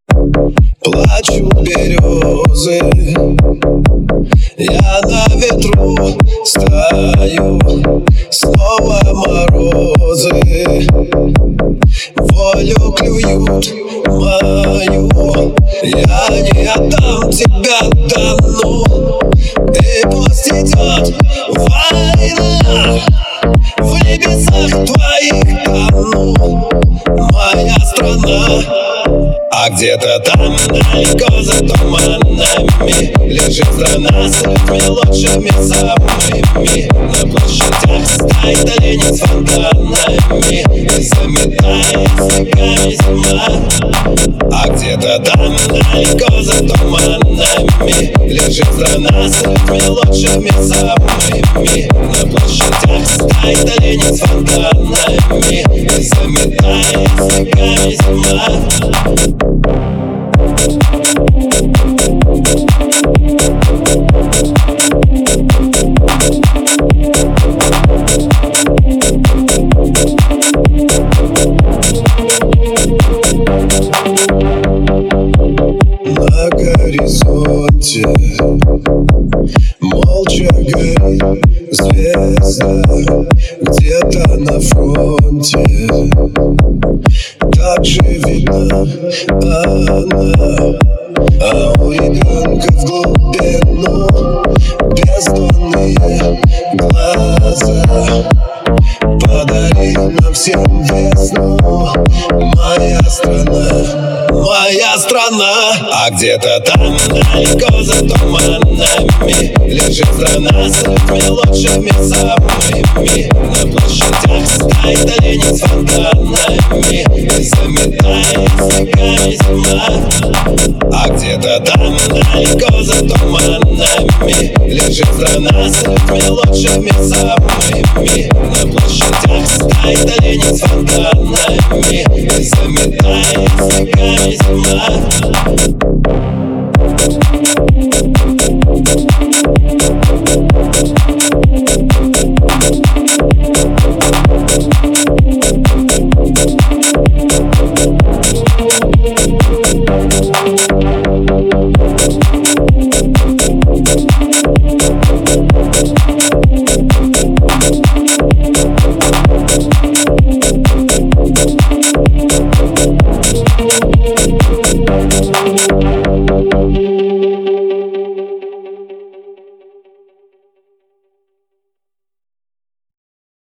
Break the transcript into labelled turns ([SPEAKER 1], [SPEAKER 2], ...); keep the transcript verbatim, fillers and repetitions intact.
[SPEAKER 1] Плачут березы, я на ветру стою. Снова морозы волю клюют мою. Я не отдам тебя давно, и пусть идет война. В небесах твоих тону, моя страна. А где-то там, далеко за туманами, лежит страна с людьми лучшими самыми. На площадях стоит олень с фонтанами и заметает снегами зима. А где-то там, далеко за туманами, лежит страна с людьми лучшими самыми. На площадях стоит олень с фонтанами и заметает снегами зима. На горизонте молча горит звезда. Где-то на фронте так же видна она. А у ребенка в глубину бездонные глаза. Подари нам всем весну, моя страна, моя страна. А где-то там, далеко за туманами, лежит страна с людьми лучшими самыми. На площадях стоит олень с фонтанами и заметает снегами зима. А где-то там, далеко за туманами, лежит страна с людьми лучшими самыми. На площадях стоит олень с фонтанами и заметает снегами.